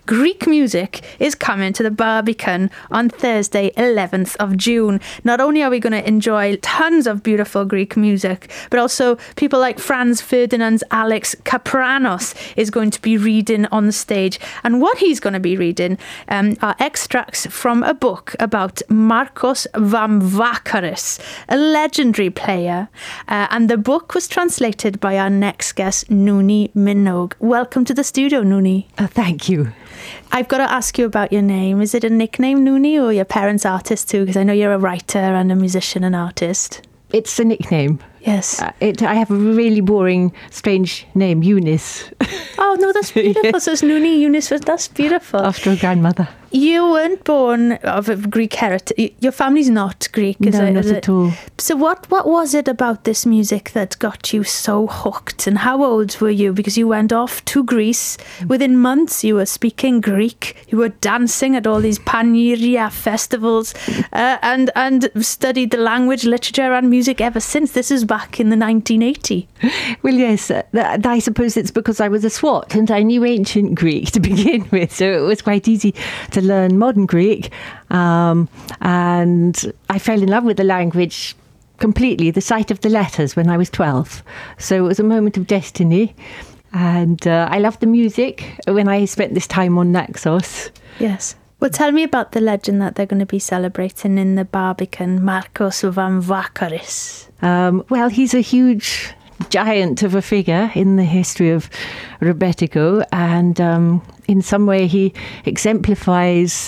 Greek music is coming to the Barbican on Thursday, 11th of June. Not only are we going to enjoy tons of beautiful Greek music, but also people like Franz Ferdinand's Alex Kapranos is going to be reading on the stage. And what he's going to be reading are extracts from a book about Markos Vamvakaris, a legendary player. And the book was translated by our next guest, Nooni Minogue. Welcome to the studio, Nooni. Thank you. I've got to ask you about your name. Is it a nickname, Nooni, or your parents' artist too? Because I know you're a writer and a musician and artist. It's a nickname. Yes. I have a really boring, strange name, Eunice. Oh, no, that's beautiful. Yeah. So it's Nooni Eunice. That's beautiful. After a grandmother. You weren't born of a Greek heritage. Your family's not Greek, is no, it? Not at all. So what was it about this music that got you so hooked? And how old were you? Because you went off to Greece. Within months, you were speaking Greek. You were dancing at all these Pangyria festivals and studied the language, literature and music ever since. This is back in the 1980s. Well, yes, I suppose it's because I was a swot and I knew ancient Greek to begin with. So it was quite easy to learn modern Greek, and I fell in love with the language completely, the sight of the letters, when I was 12. So it was a moment of destiny, and I loved the music when I spent this time on Naxos. Yes. Well, tell me about the legend that they're going to be celebrating in the Barbican, Markos Vamvakaris. Well, he's a huge giant of a figure in the history of Rebetiko, and in some way he exemplifies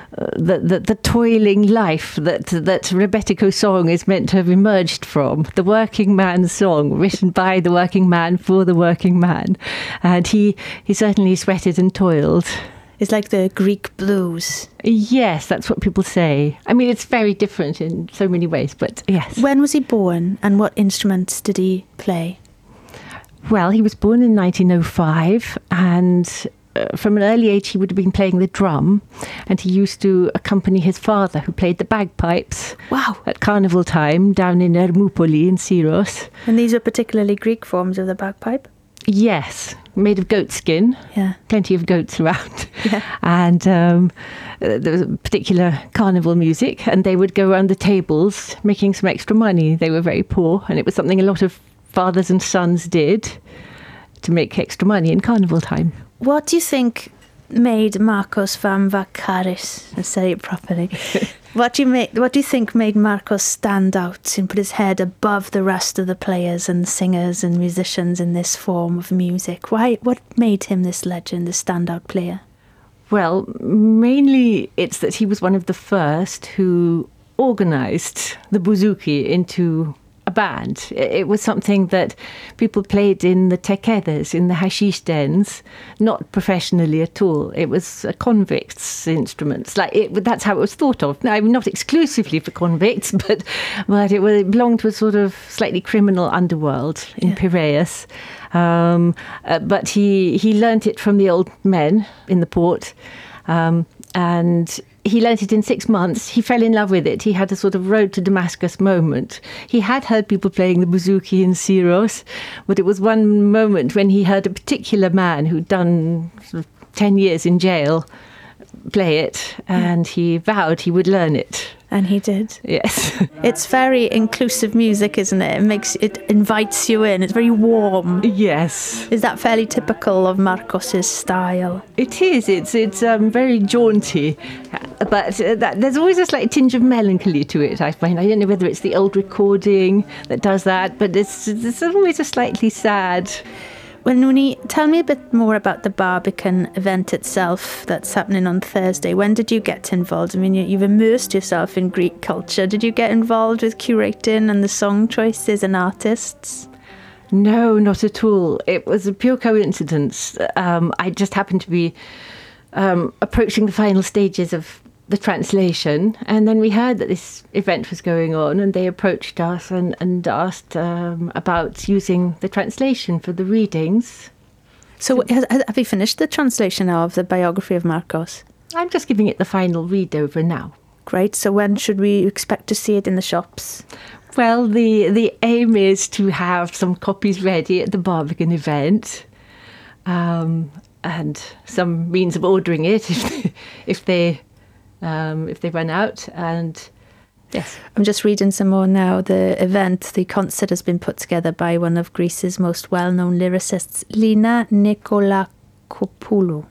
the toiling life that Rebetiko song is meant to have emerged from. The working man's song, written by the working man for the working man. And he certainly sweated and toiled. It's like the Greek blues. Yes, that's what people say. I mean, it's very different in so many ways, but yes. When was he born and what instruments did he play? Well, he was born in 1905 and from an early age he would have been playing the drum, and he used to accompany his father, who played the bagpipes. Wow. At carnival time down in Ermoupoli in Syros. And these are particularly Greek forms of the bagpipe? Yes, made of goat skin. Yeah. Plenty of goats around. Yeah. And there was a particular carnival music, and they would go around the tables making some extra money. They were very poor, and it was something a lot of fathers and sons did to make extra money in carnival time. What do you think made Markos Vamvakaris, let's say it properly, what do you think made Markos stand out and put his head above the rest of the players and singers and musicians in this form of music? What made him this legend, this standout player? Well, mainly it's that he was one of the first who organised the bouzouki into a band. It was something that people played in the tekedes, in the hashish dens, not professionally at all. It was a convicts' instruments. That's how it was thought of. Now, not exclusively for convicts, but it belonged to a sort of slightly criminal underworld in Piraeus. But he learnt it from the old men in the port, and he learnt it in 6 months. He fell in love with it. He had a sort of road to Damascus moment. He had heard people playing the bouzouki in Syros, but it was one moment when he heard a particular man who'd done sort of 10 years in jail play it, and he vowed he would learn it. And he did. Yes. It's very inclusive music, isn't it? It invites you in. It's very warm. Yes. Is that fairly typical of Markos's style? It is. It's very jaunty, but there's always a slight tinge of melancholy to it, I find. I don't know whether it's the old recording that does that, but it's always a slightly sad. Well, Nooni, tell me a bit more about the Barbican event itself that's happening on Thursday. When did you get involved? I mean, you've immersed yourself in Greek culture. Did you get involved with curating and the song choices and artists? No, not at all. It was a pure coincidence. I just happened to be approaching the final stages of the translation, and then we heard that this event was going on, and they approached us and asked about using the translation for the readings. So have you finished the translation now of the biography of Markos? I'm just giving it the final read over now. Great. So when should we expect to see it in the shops? Well, the aim is to have some copies ready at the Barbican event. and some means of ordering it if they run out. And yes, I'm just reading some more now. The concert has been put together by one of Greece's most well-known lyricists, Lina Nikolakopoulou.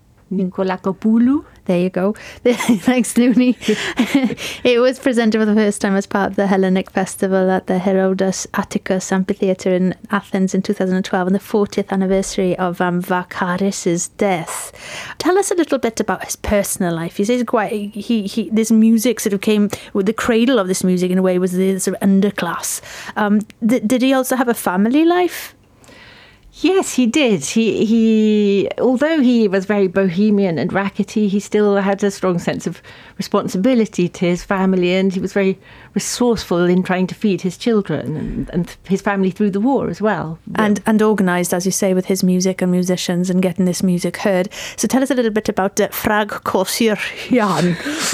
There you go. Thanks, Looney. It was presented for the first time as part of the Hellenic Festival at the Herodos Atticus Amphitheatre in Athens in 2012 on the 40th anniversary of Vakaris' death. Tell us a little bit about his personal life. He says this music sort of came, with the cradle of this music in a way was the sort of underclass. Did he also have a family life? Yes, he did. He although he was very bohemian and rackety, he still had a strong sense of responsibility to his family, and he was very resourceful in trying to feed his children and his family through the war as well. And organised, as you say, with his music and musicians and getting this music heard. So tell us a little bit about Frag Kosirian.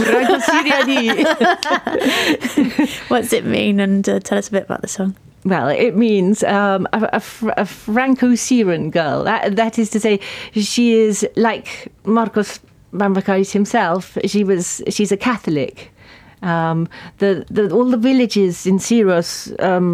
What's it mean? And tell us a bit about the song. Well, it means a Franco-Syrian girl. That is to say, she is like Marcos Vamvakaris himself. She's a Catholic. All the villages in Syros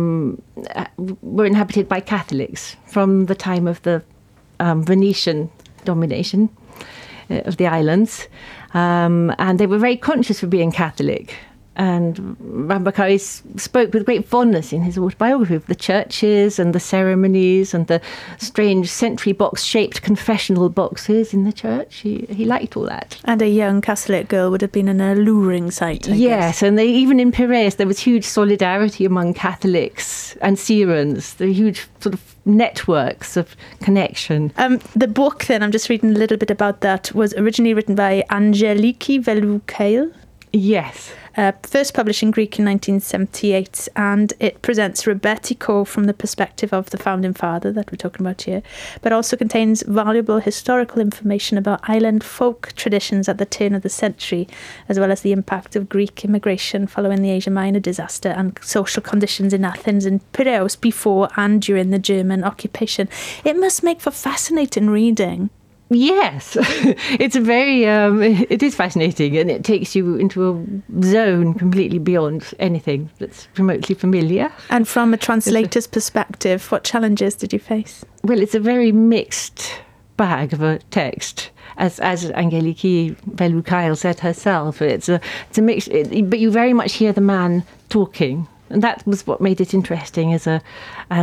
were inhabited by Catholics from the time of the Venetian domination of the islands, and they were very conscious of being Catholic. And Vamvakaris spoke with great fondness in his autobiography of the churches and the ceremonies and the strange sentry box-shaped confessional boxes in the church. He liked all that. And a young Catholic girl would have been an alluring sight, I guess. And even in Piraeus, there was huge solidarity among Catholics and Syrians. There were huge sort of networks of connection. The book, then, I'm just reading a little bit about that, was originally written by Angeliki Veloukail. Yes. First published in Greek in 1978, and it presents Rebetiko from the perspective of the founding father that we're talking about here, but also contains valuable historical information about island folk traditions at the turn of the century, as well as the impact of Greek immigration following the Asia Minor disaster and social conditions in Athens and Piraeus before and during the German occupation. It must make for fascinating reading. Yes, it is fascinating, and it takes you into a zone completely beyond anything that's remotely familiar. And from a translator's perspective, what challenges did you face? Well, it's a very mixed bag of a text. As Angeliki Veloukail said herself, it's a mix, but you very much hear the man talking, and that was what made it interesting as a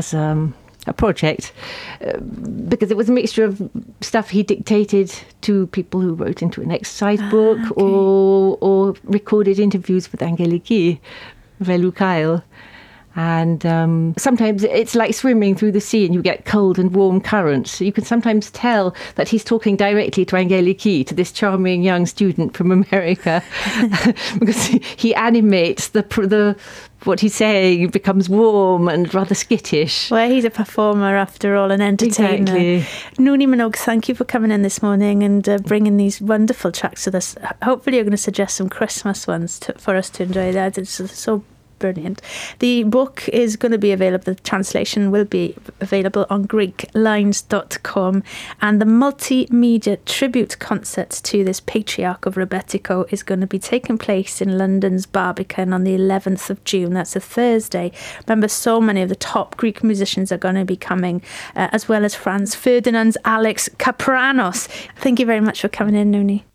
project, because it was a mixture of stuff he dictated to people who wrote into an exercise book, okay. or recorded interviews with Angeliki Veloukail. And sometimes it's like swimming through the sea and you get cold and warm currents. So you can sometimes tell that he's talking directly to Angeliki, to this charming young student from America, because he animates what he's saying becomes warm and rather skittish. Well, he's a performer after all, an entertainer. Exactly. Nooni Minogue, thank you for coming in this morning and bringing these wonderful tracks to us. Hopefully you're going to suggest some Christmas ones for us to enjoy. That it's so brilliant. The book is going to be available, the translation will be available on GreekLines.com, and the multimedia tribute concert to this patriarch of Rebetiko is going to be taking place in London's Barbican on the 11th of June. That's a Thursday. Remember, so many of the top Greek musicians are going to be coming, as well as Franz Ferdinand's Alex Kapranos. Thank you very much for coming in, Nooni.